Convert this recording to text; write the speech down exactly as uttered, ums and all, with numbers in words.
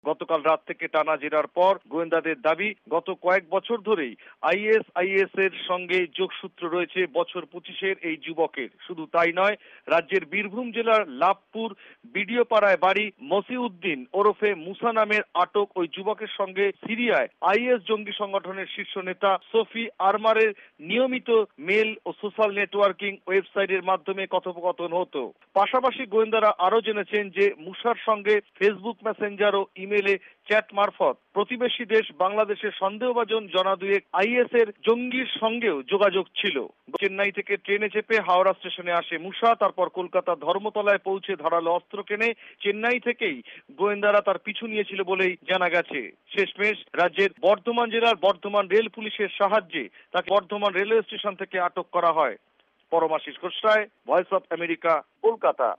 গতকাল রাত থেকে টানা জেরার পর গোয়েন্দাদের দাবি গত কয়েক বছর ধরেই আইএস আইএস এর সঙ্গে যোগসূত্র রয়েছে বছর পঁচিশের এই যুবকের। শুধু তাই নয়, রাজ্যের বীরভূম জেলার লাভপুর বিডিওপাড়ায় বাড়ি মসিউদ্দিন ওরফে মুসা নামের আটক ওই যুবকের সঙ্গে সিরিয়ায় আইএস জঙ্গি সংগঠনের শীর্ষ নেতা সোফি আরমারের নিয়মিত মেল ও সোশ্যাল নেটওয়ার্কিং ওয়েবসাইটের মাধ্যমে কথোপকথন হতো। পাশাপাশি গোয়েন্দারা আরো জেনেছেন যে মুসার সঙ্গে ফেসবুক মেসেঞ্জার ও ইমেলে চ্যাট মারফত প্রতিবেশী দেশ বাংলাদেশের সন্দেহভাজন জনা দুয়েক আইএস এর জঙ্গির সঙ্গেও যোগাযোগ ছিল। চেন্নাই থেকে ট্রেনে চেপে হাওড়া স্টেশনে আসে মুসা, তারপর কলকাতা ধর্মতলায় পৌঁছে ধারালো অস্ত্র কেনে চেন্নাই থেকেই গোয়েন্দারা তার পিছু নিয়েছিল বলেই জানা গেছে। শেষমেশ রাজ্যের বর্ধমান জেলার বর্ধমান রেল পুলিশের সাহায্যে তাকে বর্ধমান রেলওয়ে স্টেশন থেকে আটক করা হয়। Paramashis Ghoshroy, voice of America, Kolkata.